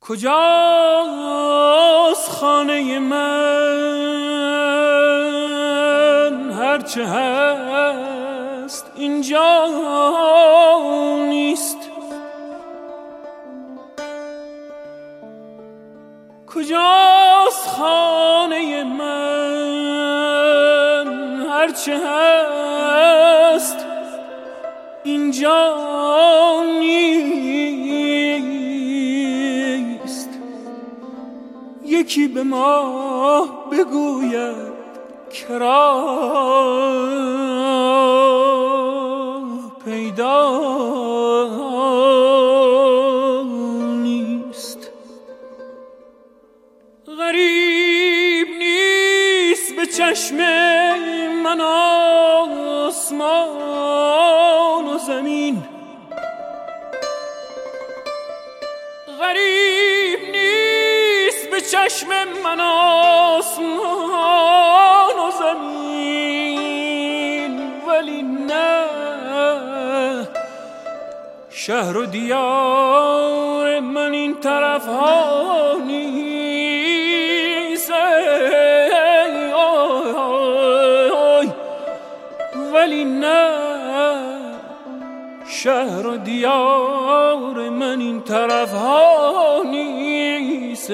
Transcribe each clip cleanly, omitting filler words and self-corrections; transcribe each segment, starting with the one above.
کجاست خانه من؟ هرچه هست اینجا نیست. کجاست خانه من؟ هرچه هست اینجا نیست. یکی به ما بگوید که راه پیدا نیست. غریب نیست به چشم من آسمان و زمین. غریب نیست به چشم من آسمان و زمین. ولی نه، شهر و دیار من این طرف ها نیست. ولی نه، شهر و دیار من این طرف ها نیست.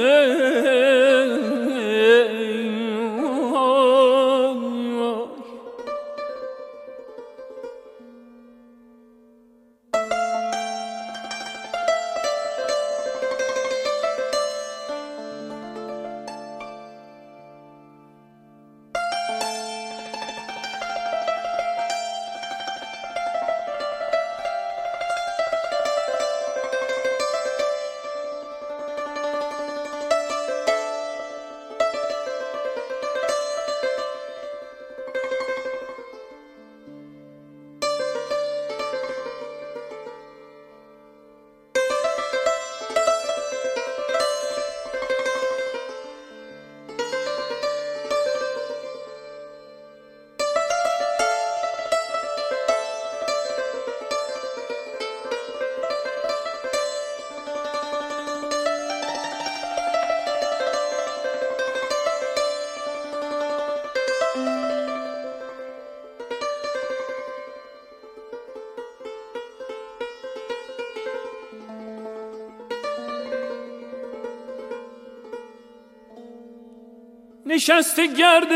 نشسته گرد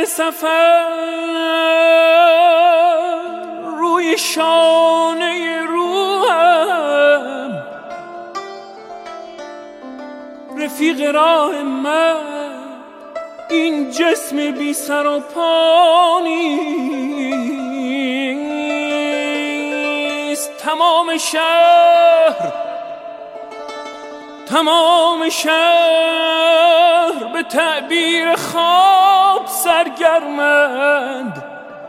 سفر روی شانه روحم، رفیق راه من این جسم بی سر و پا نیست. تمام شهر به تعبیر خواب سرگرمند.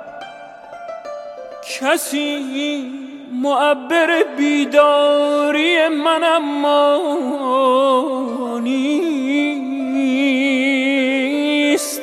کسی معبر بیداری من اما نیست.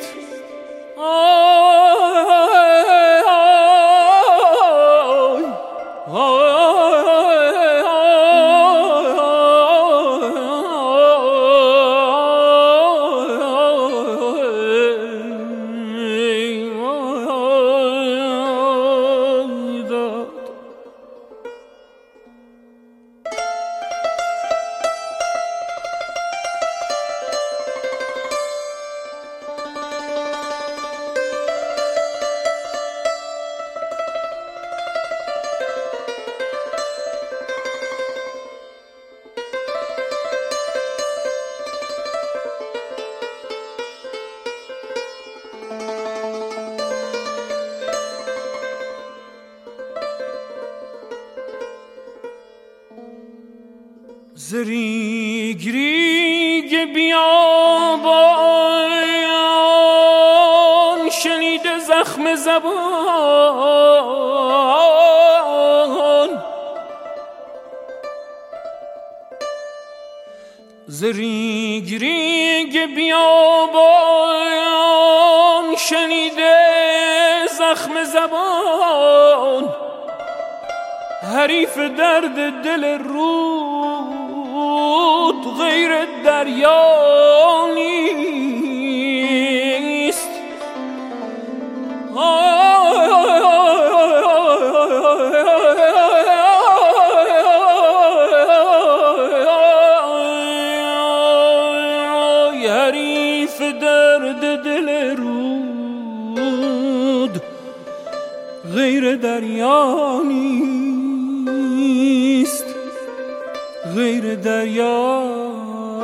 ریگ ریگ بیابان شنیده زخم زبان. ز ریگ ریگ بیابان شنیده زخم زبان. حریف درد دل رود غیر دریا نیست. حریف درد دل رود غیر دریا نیست، غیر دریا